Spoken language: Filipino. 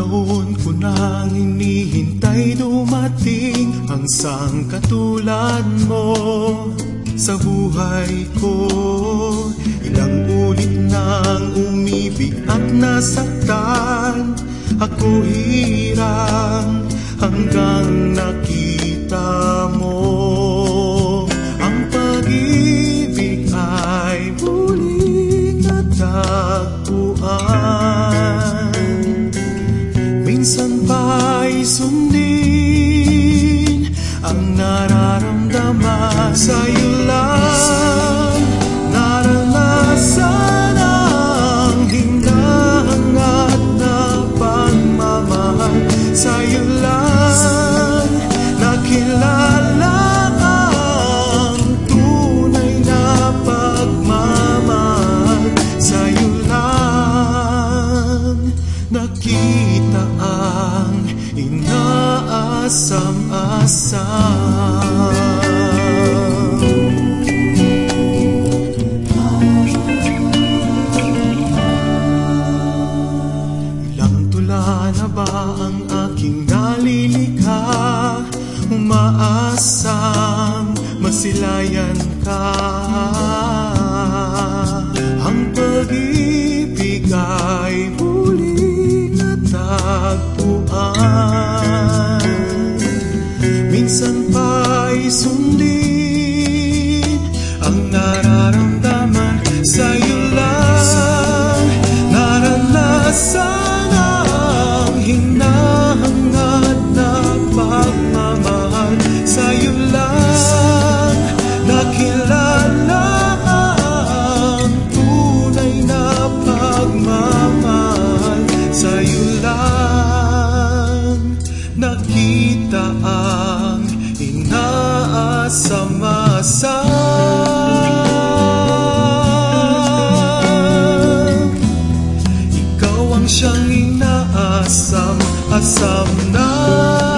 taon ko nang hinihintay dumating ang sangkatulad mo sa buhay ko. Ilang ulit nang umibig at nasaktan, ako hirang hanggang nakita mo. Ang pag-ibig ay muling natagpuan. Minsan ba'y sundin ang nararamdaman sa'yo lang? Naranasan ang hinahangad na pagmamahal sa'yo lang. Nakilala ang tunay na pagmamahal sa'yo lang. Nakita ang inaasam-asam. Ilang tula na ba ang aking nalilikha? Umaasang masilayan ka. Ang pag-ibig ay muling natagpuan. Minsan pa'y sundin ang nararamdaman sa'yo lang. Naranasan ang hinahangad na pagmamahal sa'yo lang. Nakilala ang tunay na pagmamahal sa'yo lang. Nakita ang inaasam-asam. Ikaw ang siyang inaasam-asam na